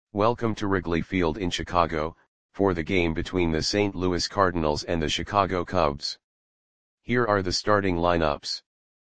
Welcome to Wrigley Field in Chicago, for the game between the St. Louis Cardinals and the Chicago Cubs. Here are the starting lineups.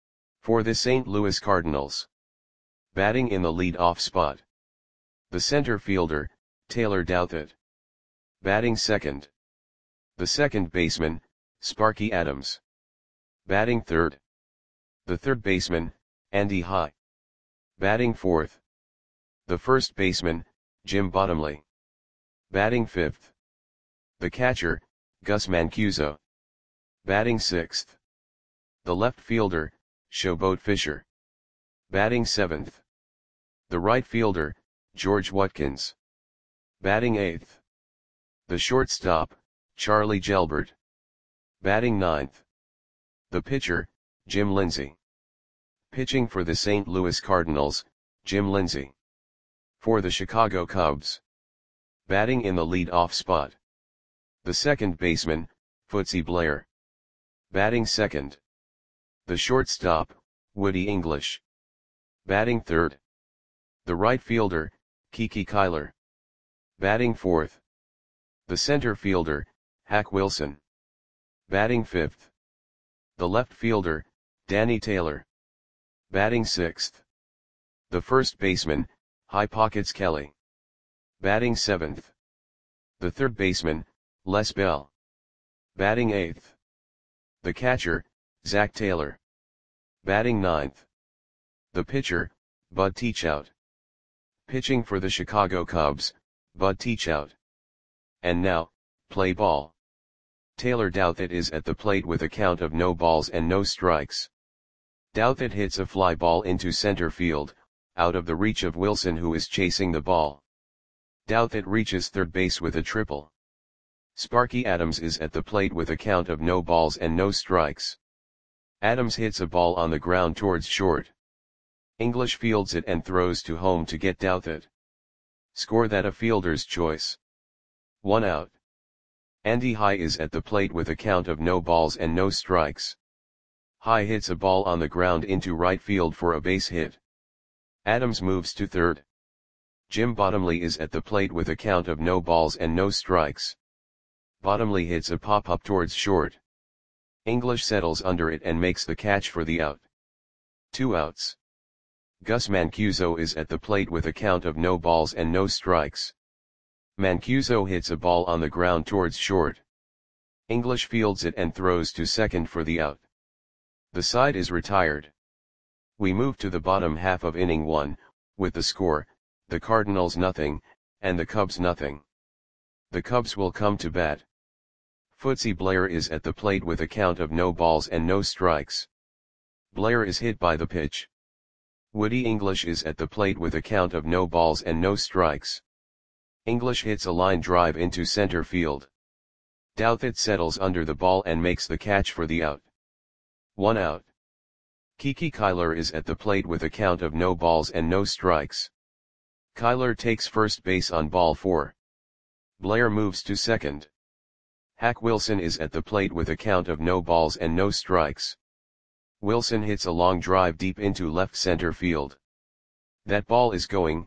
For the St. Louis Cardinals. Batting in the lead-off spot. The center fielder, Taylor Douthit. Batting second. The second baseman, Sparky Adams. Batting third. The third baseman, Andy High. Batting fourth. The first baseman, Jim Bottomley. Batting fifth. The catcher, Gus Mancuso. Batting sixth. The left fielder, Showboat Fisher. Batting seventh. The right fielder, George Watkins. Batting eighth. The shortstop, Charlie Gelbert. Batting ninth. The pitcher, Jim Lindsey. Pitching for the St. Louis Cardinals, Jim Lindsey. For the Chicago Cubs. Batting in the lead-off spot. The second baseman, Footsy Blair. Batting second. The shortstop, Woody English. Batting third. The right fielder, Kiki Kyler. Batting fourth. The center fielder, Hack Wilson. Batting fifth. The left fielder, Danny Taylor. Batting sixth. The first baseman, High Pockets Kelly. Batting seventh. The third baseman, Les Bell. Batting eighth. The catcher, Zach Taylor. Batting ninth. The pitcher, Bud Teachout. Pitching for the Chicago Cubs, Bud Teachout. And now, play ball. Taylor Douthit is at the plate with a count of no balls and no strikes. Douthit hits a fly ball into center field, out of the reach of Wilson, who is chasing the ball. Douthit reaches third base with a triple. Sparky Adams is at the plate with a count of no balls and no strikes. Adams hits a ball on the ground towards short. English fields it and throws to home to get Douthit. Score that a fielder's choice. 1 out. Andy High is at the plate with a count of no balls and no strikes. High hits a ball on the ground into right field for a base hit. Adams moves to third. Jim Bottomley is at the plate with a count of no balls and no strikes. Bottomley hits a pop-up towards short. English settles under it and makes the catch for the out. 2 outs. Gus Mancuso is at the plate with a count of no balls and no strikes. Mancuso hits a ball on the ground towards short. English fields it and throws to second for the out. The side is retired. We move to the bottom half of inning 1, with the score, the Cardinals nothing, and the Cubs nothing. The Cubs will come to bat. Footsy Blair is at the plate with a count of no balls and no strikes. Blair is hit by the pitch. Woody English is at the plate with a count of no balls and no strikes. English hits a line drive into center field. Douthit settles under the ball and makes the catch for the out. 1 out. Kiki Kyler is at the plate with a count of no balls and no strikes. Kyler takes first base on ball 4. Blair moves to second. Hack Wilson is at the plate with a count of no balls and no strikes. Wilson hits a long drive deep into left center field. That ball is gone.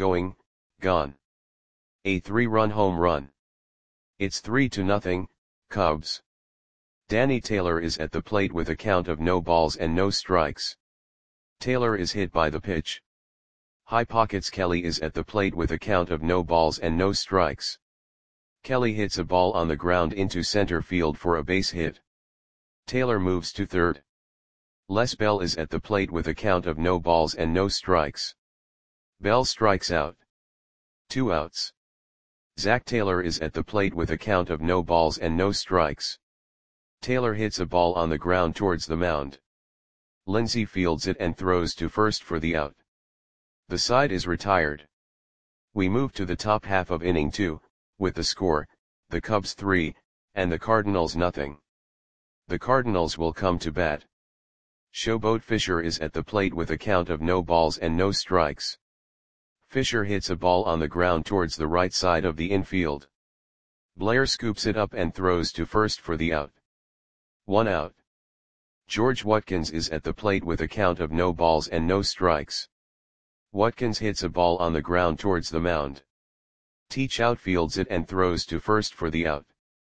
A 3-run home run. It's 3-0, Cubs. Danny Taylor is at the plate with a count of no balls and no strikes. Taylor is hit by the pitch. High Pockets Kelly is at the plate with a count of no balls and no strikes. Kelly hits a ball on the ground into center field for a base hit. Taylor moves to third. Les Bell is at the plate with a count of no balls and no strikes. Bell strikes out. 2 outs. Zach Taylor is at the plate with a count of no balls and no strikes. Taylor hits a ball on the ground towards the mound. Lindsey fields it and throws to first for the out. The side is retired. We move to the top half of inning 2, with the score, the Cubs 3, and the Cardinals nothing. The Cardinals will come to bat. Showboat Fisher is at the plate with a count of no balls and no strikes. Fisher hits a ball on the ground towards the right side of the infield. Blair scoops it up and throws to first for the out. 1 out. George Watkins is at the plate with a count of no balls and no strikes. Watkins hits a ball on the ground towards the mound. Teach outfields it and throws to first for the out.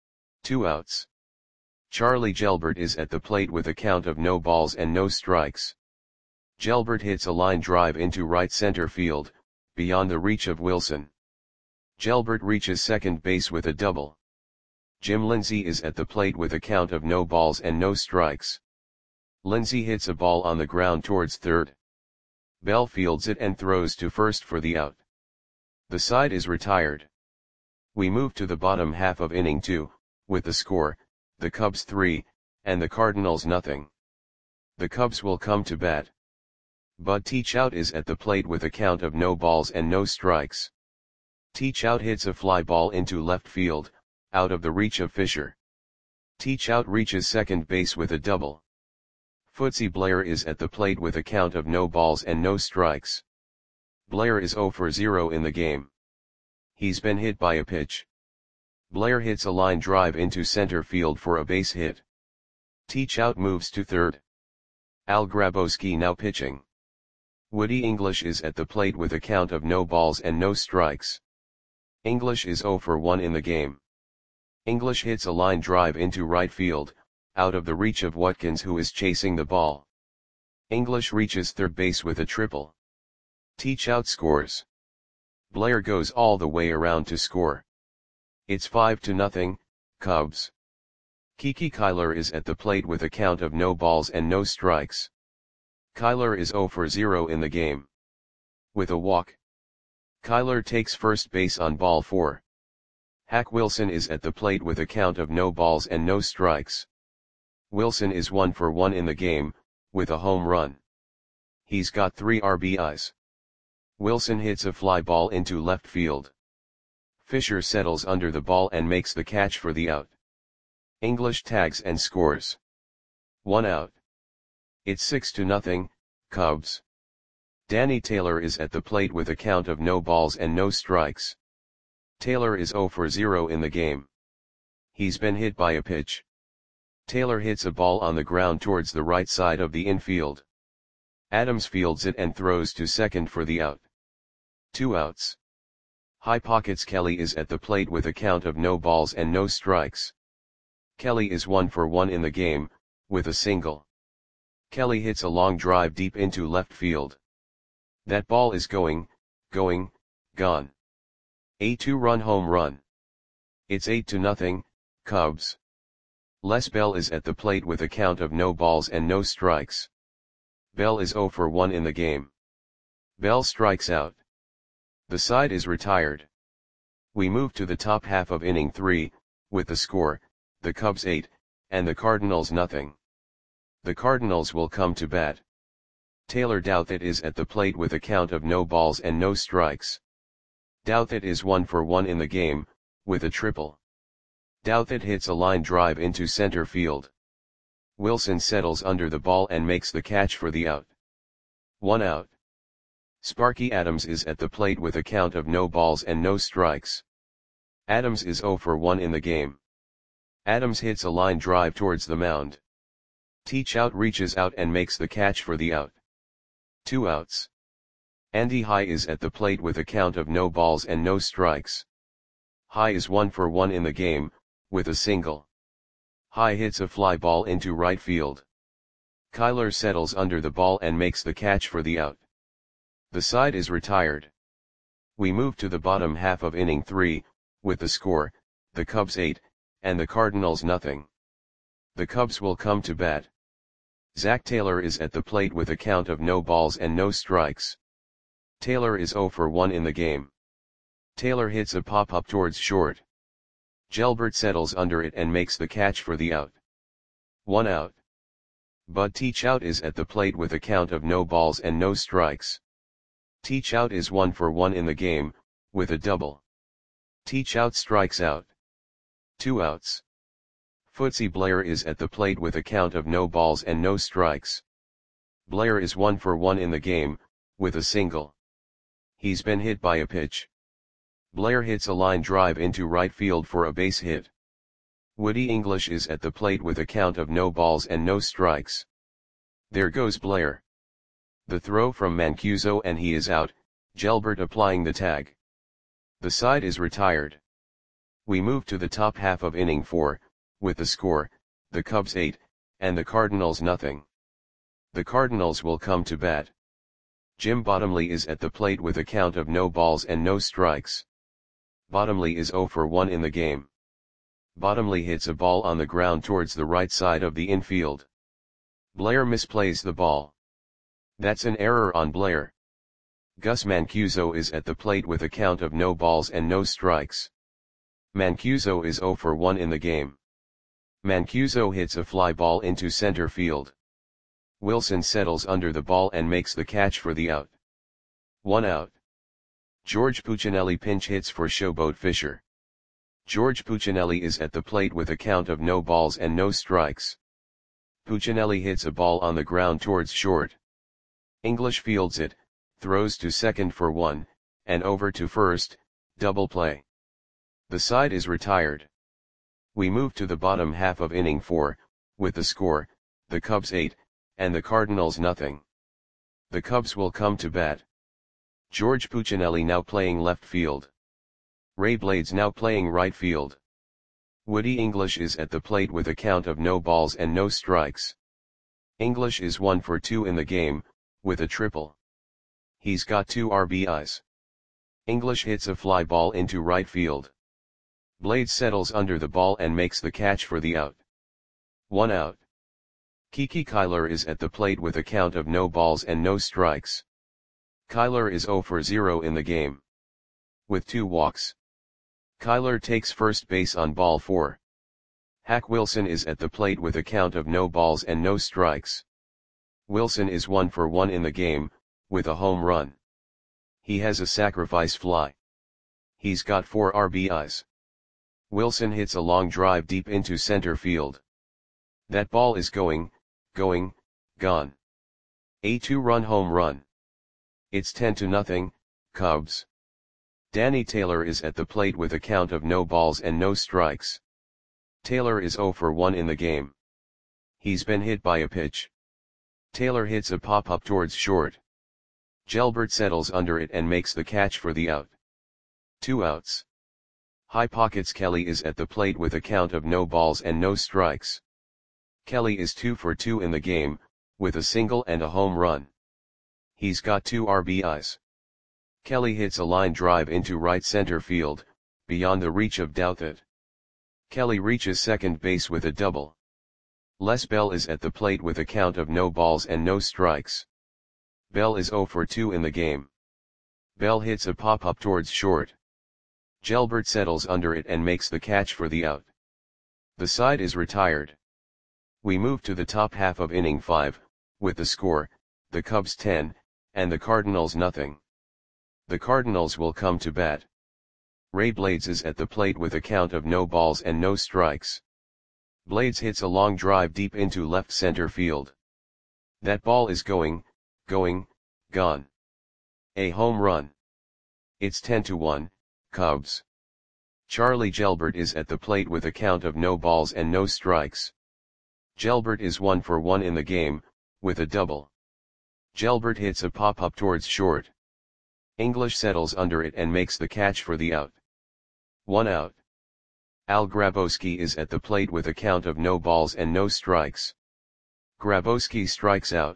2 outs. Charlie Gelbert is at the plate with a count of no balls and no strikes. Gelbert hits a line drive into right center field, beyond the reach of Wilson. Gelbert reaches second base with a double. Jim Lindsay is at the plate with a count of no balls and no strikes. Lindsay hits a ball on the ground towards third. Bell fields it and throws to first for the out. The side is retired. We move to the bottom half of inning 2, with the score, the Cubs 3, and the Cardinals nothing. The Cubs will come to bat. Bud Teachout is at the plate with a count of no balls and no strikes. Teachout hits a fly ball into left field, out of the reach of Fisher. Teachout reaches second base with a double. Footsy Blair is at the plate with a count of no balls and no strikes. Blair is 0 for 0 in the game. He's been hit by a pitch. Blair hits a line drive into center field for a base hit. Teachout moves to third. Al Grabowski now pitching. Woody English is at the plate with a count of no balls and no strikes. English is 0 for 1 in the game. English hits a line drive into right field, out of the reach of Watkins who is chasing the ball. English reaches third base with a triple. Teachout scores. Blair goes all the way around to score. It's 5-0, Cubs. Kiki Kyler is at the plate with a count of no balls and no strikes. Kyler is 0 for 0 in the game. With a walk. Kyler takes first base on ball 4. Hack Wilson is at the plate with a count of no balls and no strikes. Wilson is 1 for 1 in the game, with a home run. He's got 3 RBIs. Wilson hits a fly ball into left field. Fisher settles under the ball and makes the catch for the out. English tags and scores. 1 out. It's 6-0, Cubs. Danny Taylor is at the plate with a count of no balls and no strikes. Taylor is 0 for 0 in the game. He's been hit by a pitch. Taylor hits a ball on the ground towards the right side of the infield. Adams fields it and throws to second for the out. 2 outs. High Pockets Kelly is at the plate with a count of no balls and no strikes. Kelly is 1 for 1 in the game, with a single. Kelly hits a long drive deep into left field. That ball is gone. A 2-run home run. It's 8-0, Cubs. Les Bell is at the plate with a count of no balls and no strikes. Bell is 0 for 1 in the game. Bell strikes out. The side is retired. We move to the top half of inning 3, with the score, the Cubs 8, and the Cardinals nothing. The Cardinals will come to bat. Taylor Douthit is at the plate with a count of no balls and no strikes. Douthit is 1 for 1 in the game, with a triple. Douthit hits a line drive into center field. Wilson settles under the ball and makes the catch for the out. 1 out. Sparky Adams is at the plate with a count of no balls and no strikes. Adams is 0 for 1 in the game. Adams hits a line drive towards the mound. Teachout reaches out and makes the catch for the out. 2 outs. Andy High is at the plate with a count of no balls and no strikes. High is 1 for 1 in the game, with a single. High hits a fly ball into right field. Kyler settles under the ball and makes the catch for the out. The side is retired. We move to the bottom half of inning 3, with the score, the Cubs 8, and the Cardinals nothing. The Cubs will come to bat. Zach Taylor is at the plate with a count of no balls and no strikes. Taylor is 0 for 1 in the game. Taylor hits a pop-up towards short. Gelbert settles under it and makes the catch for the out. 1 out. Bud Teachout is at the plate with a count of no balls and no strikes. Teachout is 1 for 1 in the game, with a double. Teachout strikes out. 2 outs. Footsy Blair is at the plate with a count of no balls and no strikes. Blair is 1 for 1 in the game, with a single. He's been hit by a pitch. Blair hits a line drive into right field for a base hit. Woody English is at the plate with a count of no balls and no strikes. There goes Blair. The throw from Mancuso and he is out, Gelbert applying the tag. The side is retired. We move to the top half of inning 4, with the score, the Cubs 8, and the Cardinals nothing. The Cardinals will come to bat. Jim Bottomley is at the plate with a count of no balls and no strikes. Bottomley is 0 for 1 in the game. Bottomley hits a ball on the ground towards the right side of the infield. Blair misplays the ball. That's an error on Blair. Gus Mancuso is at the plate with a count of no balls and no strikes. Mancuso is 0 for 1 in the game. Mancuso hits a fly ball into center field. Wilson settles under the ball and makes the catch for the out. 1 out. George Puccinelli pinch hits for Showboat Fisher. George Puccinelli is at the plate with a count of no balls and no strikes. Puccinelli hits a ball on the ground towards short. English fields it, throws to second for 1, and over to first, double play. The side is retired. We move to the bottom half of inning 4, with the score, the Cubs 8, and the Cardinals nothing. The Cubs will come to bat. George Puccinelli now playing left field. Ray Blades now playing right field. Woody English is at the plate with a count of no balls and no strikes. English is 1 for 2 in the game, with a triple. He's got 2 RBIs. English hits a fly ball into right field. Blades settles under the ball and makes the catch for the out. 1 out. Kiki Kyler is at the plate with a count of no balls and no strikes. Kyler is 0 for 0 in the game. With 2 walks. Kyler takes first base on ball 4. Hack Wilson is at the plate with a count of no balls and no strikes. Wilson is 1 for 1 in the game, with a home run. He has a sacrifice fly. He's got 4 RBIs. Wilson hits a long drive deep into center field. That ball is going, gone. A 2-run home run. It's 10-0, Cubs. Danny Taylor is at the plate with a count of no balls and no strikes. Taylor is 0 for 1 in the game. He's been hit by a pitch. Taylor hits a pop-up towards short. Gelbert settles under it and makes the catch for the out. 2 outs. High Pockets Kelly is at the plate with a count of no balls and no strikes. Kelly is 2 for 2 in the game, with a single and a home run. He's got 2 RBIs. Kelly hits a line drive into right center field, beyond the reach of Douthit. Kelly reaches second base with a double. Les Bell is at the plate with a count of no balls and no strikes. Bell is 0 for 2 in the game. Bell hits a pop-up towards short. Gelbert settles under it and makes the catch for the out. The side is retired. We move to the top half of inning 5, with the score, the Cubs 10, and the Cardinals nothing. The Cardinals will come to bat. Ray Blades is at the plate with a count of no balls and no strikes. Blades hits a long drive deep into left center field. That ball is going, gone. A home run. It's 10-1, Cubs. Charlie Gelbert is at the plate with a count of no balls and no strikes. Gelbert is 1 for 1 in the game, with a double. Gelbert hits a pop-up towards short. English settles under it and makes the catch for the out. 1 out. Al Grabowski is at the plate with a count of no balls and no strikes. Grabowski strikes out.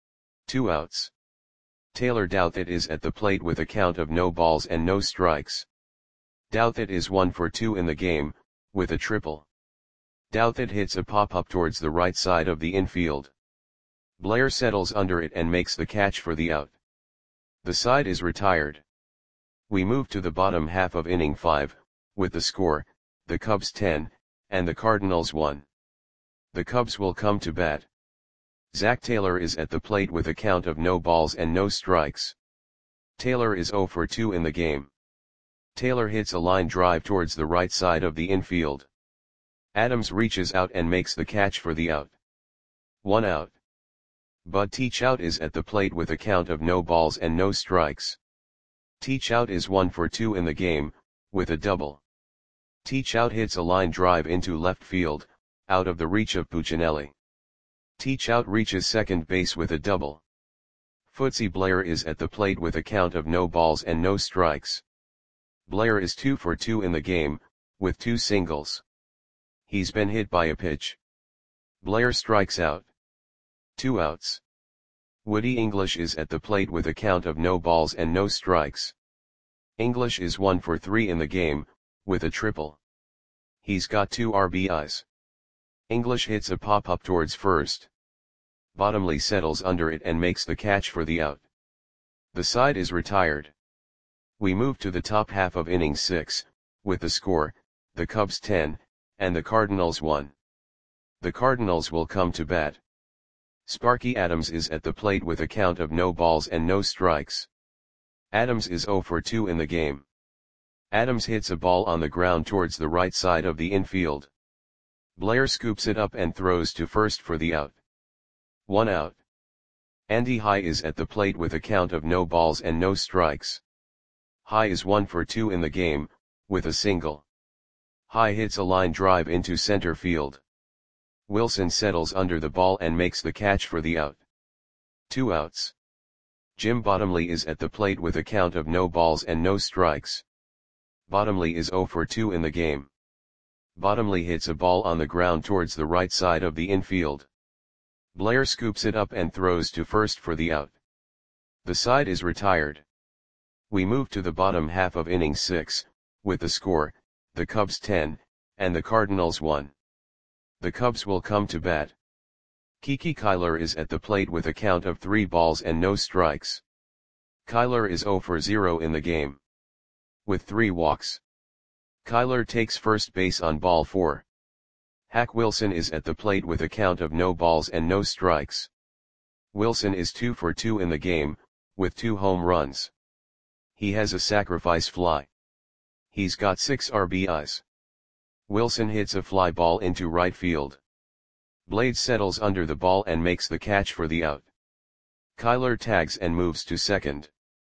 2 outs. Taylor Douthit is at the plate with a count of no balls and no strikes. Douthit is 1 for 2 in the game, with a triple. Douthit hits a pop-up towards the right side of the infield. Blair settles under it and makes the catch for the out. The side is retired. We move to the bottom half of inning 5, with the score, the Cubs 10, and the Cardinals 1. The Cubs will come to bat. Zach Taylor is at the plate with a count of no balls and no strikes. Taylor is 0 for 2 in the game. Taylor hits a line drive towards the right side of the infield. Adams reaches out and makes the catch for the out. 1 out. Bud Teachout is at the plate with a count of no balls and no strikes. Teachout is 1 for 2 in the game, with a double. Teachout hits a line drive into left field, out of the reach of Puccinelli. Teachout reaches second base with a double. Footsie Blair is at the plate with a count of no balls and no strikes. Blair is 2 for 2 in the game, with 2 singles. He's been hit by a pitch. Blair strikes out. 2 outs. Woody English is at the plate with a count of no balls and no strikes. English is 1 for 3 in the game, with a triple. He's got 2 RBIs. English hits a pop-up towards first. Bottomley settles under it and makes the catch for the out. The side is retired. We move to the top half of inning 6, with the score, the Cubs 10, and the Cardinals 1. The Cardinals will come to bat. Sparky Adams is at the plate with a count of no balls and no strikes. Adams is 0 for 2 in the game. Adams hits a ball on the ground towards the right side of the infield. Blair scoops it up and throws to first for the out. 1 out. Andy High is at the plate with a count of no balls and no strikes. High is 1 for 2 in the game, with a single. High hits a line drive into center field. Wilson settles under the ball and makes the catch for the out. 2 outs. Jim Bottomley is at the plate with a count of no balls and no strikes. Bottomley is 0 for 2 in the game. Bottomley hits a ball on the ground towards the right side of the infield. Blair scoops it up and throws to first for the out. The side is retired. We move to the bottom half of inning 6, with the score, the Cubs 10, and the Cardinals 1. The Cubs will come to bat. Kiki Kyler is at the plate with a count of 3 balls and no strikes. Kyler is 0 for 0 in the game. With 3 walks. Kyler takes first base on ball 4. Hack Wilson is at the plate with a count of no balls and no strikes. Wilson is 2 for 2 in the game, with 2 home runs. He has a sacrifice fly. He's got 6 RBIs. Wilson hits a fly ball into right field. Blades settles under the ball and makes the catch for the out. Kyler tags and moves to second.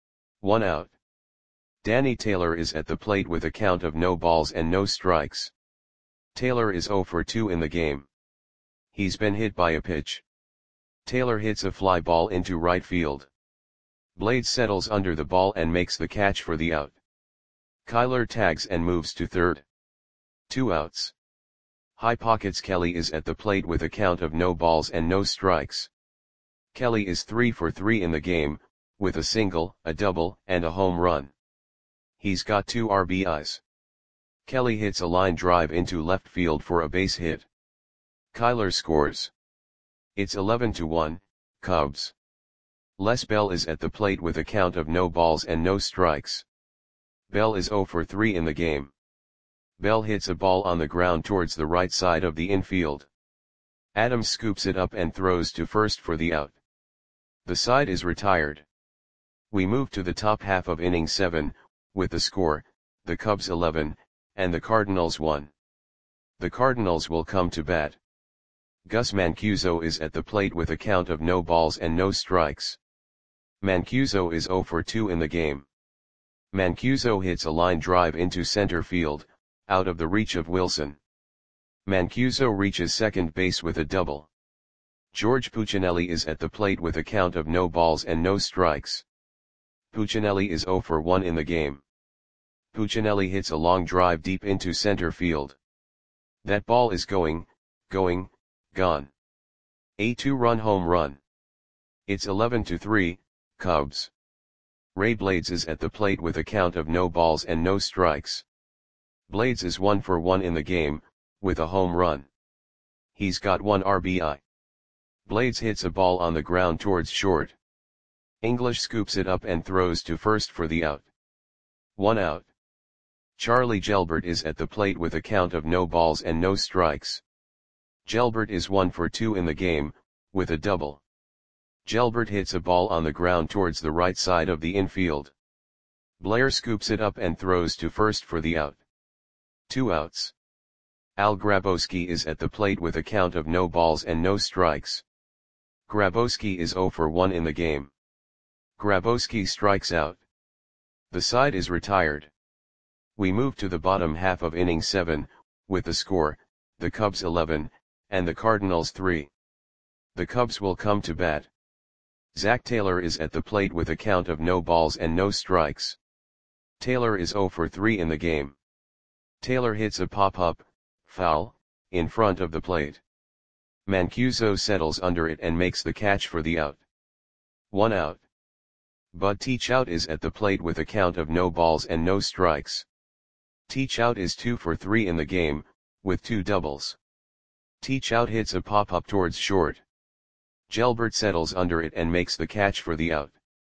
1 out. Danny Taylor is at the plate with a count of no balls and no strikes. Taylor is 0 for 2 in the game. He's been hit by a pitch. Taylor hits a fly ball into right field. Blades settles under the ball and makes the catch for the out. Kyler tags and moves to third. 2 outs. High Pockets Kelly is at the plate with a count of no balls and no strikes. Kelly is 3 for 3 in the game, with a single, a double, and a home run. He's got 2 RBIs. Kelly hits a line drive into left field for a base hit. Kyler scores. It's 11-1, Cubs. Les Bell is at the plate with a count of no balls and no strikes. Bell is 0 for 3 in the game. Bell hits a ball on the ground towards the right side of the infield. Adams scoops it up and throws to first for the out. The side is retired. We move to the top half of inning 7, with the score, the Cubs 11, and the Cardinals 1. The Cardinals will come to bat. Gus Mancuso is at the plate with a count of no balls and no strikes. Mancuso is 0 for 2 in the game. Mancuso hits a line drive into center field, out of the reach of Wilson. Mancuso reaches second base with a double. George Puccinelli is at the plate with a count of no balls and no strikes. Puccinelli is 0 for 1 in the game. Puccinelli hits a long drive deep into center field. That ball is gone. A 2-run home run. It's 11-3, Cubs. Ray Blades is at the plate with a count of no balls and no strikes. Blades is 1 for 1 in the game, with a home run. He's got 1 RBI. Blades hits a ball on the ground towards short. English scoops it up and throws to first for the out. 1 out. Charlie Gelbert is at the plate with a count of no balls and no strikes. Gelbert is 1 for 2 in the game, with a double. Gelbert hits a ball on the ground towards the right side of the infield. Blair scoops it up and throws to first for the out. 2 outs. Al Grabowski is at the plate with a count of no balls and no strikes. Grabowski is 0 for 1 in the game. Grabowski strikes out. The side is retired. We move to the bottom half of inning 7, with the score, the Cubs 11, and the Cardinals 3. The Cubs will come to bat. Zach Taylor is at the plate with a count of no balls and no strikes. Taylor is 0 for 3 in the game. Taylor hits a pop-up, foul, in front of the plate. Mancuso settles under it and makes the catch for the out. 1 out. Bud Teachout is at the plate with a count of no balls and no strikes. Teachout is 2 for 3 in the game, with 2 doubles. Teachout hits a pop-up towards short. Gelbert settles under it and makes the catch for the out.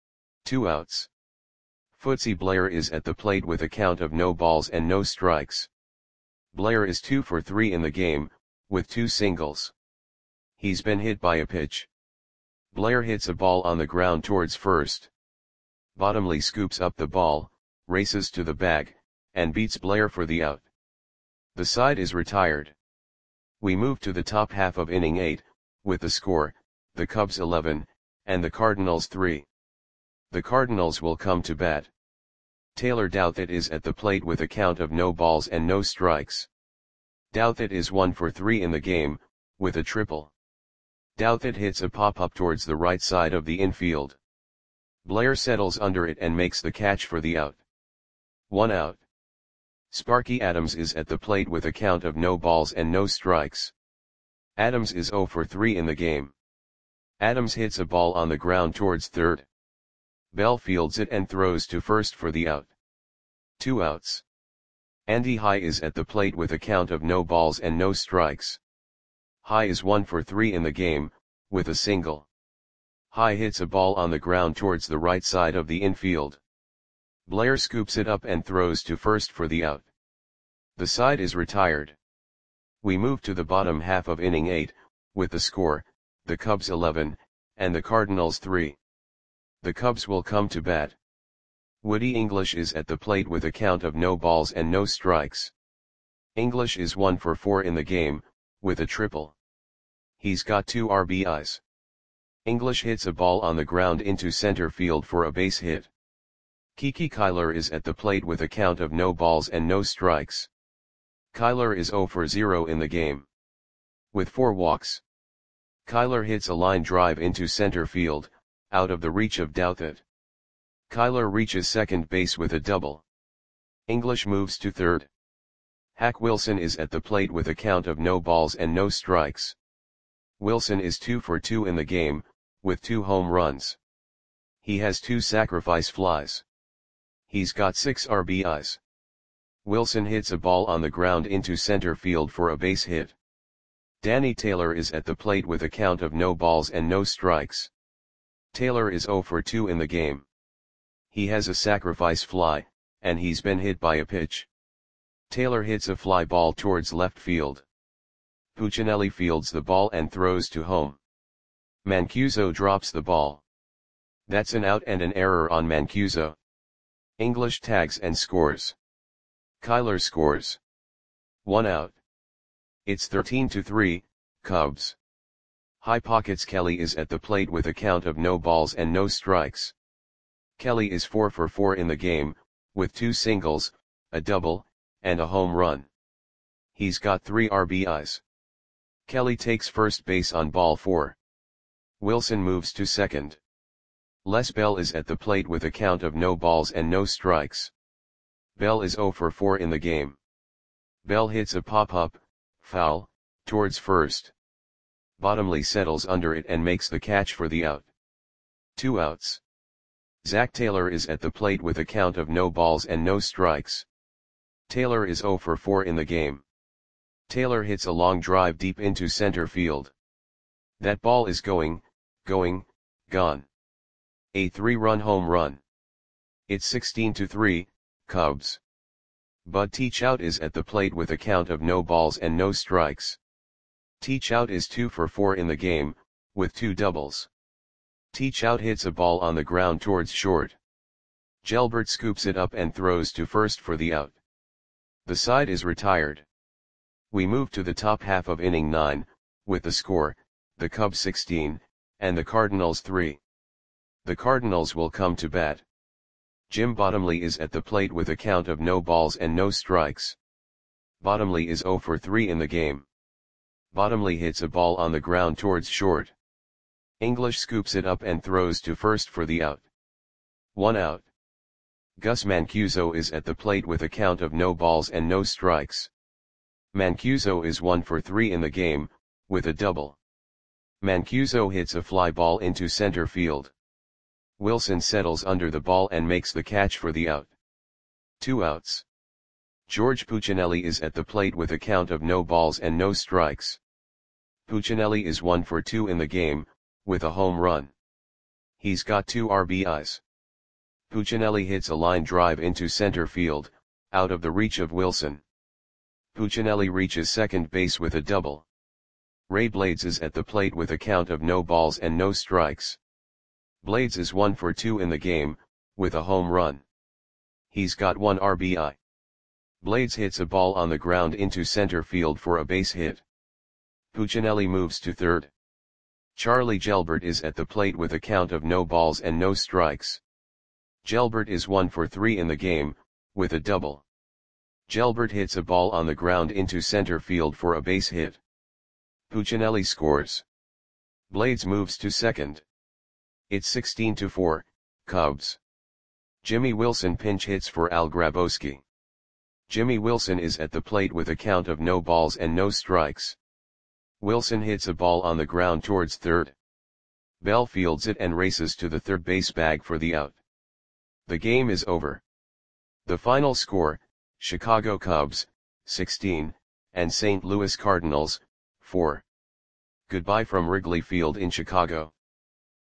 2 outs. Footsie Blair is at the plate with a count of no balls and no strikes. Blair is 2 for 3 in the game, with 2 singles. He's been hit by a pitch. Blair hits a ball on the ground towards first. Bottomley scoops up the ball, races to the bag, and beats Blair for the out. The side is retired. We move to the top half of inning 8, with the score, the Cubs 11, and the Cardinals 3. The Cardinals will come to bat. Taylor Douthit is at the plate with a count of no balls and no strikes. Douthit is 1 for 3 in the game, with a triple. Douthit hits a pop-up towards the right side of the infield. Blair settles under it and makes the catch for the out. 1 out. Sparky Adams is at the plate with a count of no balls and no strikes. Adams is 0 for 3 in the game. Adams hits a ball on the ground towards third. Bell fields it and throws to first for the out. 2 outs. Andy High is at the plate with a count of no balls and no strikes. High is 1 for 3 in the game, with a single. High hits a ball on the ground towards the right side of the infield. Blair scoops it up and throws to first for the out. The side is retired. We move to the bottom half of inning 8, with the score, the Cubs 11, and the Cardinals 3. The Cubs will come to bat. Woody English is at the plate with a count of no balls and no strikes. English is 1 for 4 in the game, with a triple. He's got 2 RBIs. English hits a ball on the ground into center field for a base hit. Kiki Kyler is at the plate with a count of no balls and no strikes. Kyler is 0 for 0 in the game. With 4 walks. Kyler hits a line drive into center field, out of the reach of Douthit. Kyler reaches second base with a double. English moves to third. Hack Wilson is at the plate with a count of no balls and no strikes. Wilson is 2 for 2 in the game, with 2 home runs. He has 2 sacrifice flies. He's got 6 RBIs. Wilson hits a ball on the ground into center field for a base hit. Danny Taylor is at the plate with a count of no balls and no strikes. Taylor is 0 for 2 in the game. He has a sacrifice fly, and he's been hit by a pitch. Taylor hits a fly ball towards left field. Puccinelli fields the ball and throws to home. Mancuso drops the ball. That's an out and an error on Mancuso. English tags and scores. Kyler scores. 1 out. It's 13-3, Cubs. High pockets Kelly is at the plate with a count of no balls and no strikes. Kelly is 4 for 4 in the game, with 2 singles, a double, and a home run. He's got 3 RBIs. Kelly takes first base on ball 4. Wilson moves to second. Les Bell is at the plate with a count of no balls and no strikes. Bell is 0 for 4 in the game. Bell hits a pop-up, foul, towards first. Bottomley settles under it and makes the catch for the out. 2 outs. Zach Taylor is at the plate with a count of no balls and no strikes. Taylor is 0 for 4 in the game. Taylor hits a long drive deep into center field. That ball is gone. A 3-run home run. It's 16-3, Cubs. Bud Teachout is at the plate with a count of no balls and no strikes. Teachout is 2 for 4 in the game, with 2 doubles. Teachout hits a ball on the ground towards short. Gelbert scoops it up and throws to first for the out. The side is retired. We move to the top half of inning 9, with the score, the Cubs 16, and the Cardinals 3. The Cardinals will come to bat. Jim Bottomley is at the plate with a count of no balls and no strikes. Bottomley is 0 for 3 in the game. Bottomley hits a ball on the ground towards short. English scoops it up and throws to first for the out. 1 out. Gus Mancuso is at the plate with a count of no balls and no strikes. Mancuso is 1 for 3 in the game, with a double. Mancuso hits a fly ball into center field. Wilson settles under the ball and makes the catch for the out. 2 outs. George Puccinelli is at the plate with a count of no balls and no strikes. Puccinelli is 1 for 2 in the game, with a home run. He's got 2 RBIs. Puccinelli hits a line drive into center field, out of the reach of Wilson. Puccinelli reaches second base with a double. Ray Blades is at the plate with a count of no balls and no strikes. Blades is 1 for 2 in the game, with a home run. He's got 1 RBI. Blades hits a ball on the ground into center field for a base hit. Puccinelli moves to third. Charlie Gelbert is at the plate with a count of no balls and no strikes. Gelbert is 1 for 3 in the game, with a double. Gelbert hits a ball on the ground into center field for a base hit. Puccinelli scores. Blades moves to second. It's 16-4, Cubs. Jimmy Wilson pinch hits for Al Grabowski. Jimmy Wilson is at the plate with a count of no balls and no strikes. Wilson hits a ball on the ground towards third. Bell fields it and races to the third base bag for the out. The game is over. The final score, Chicago Cubs, 16, and St. Louis Cardinals, 4. Goodbye from Wrigley Field in Chicago.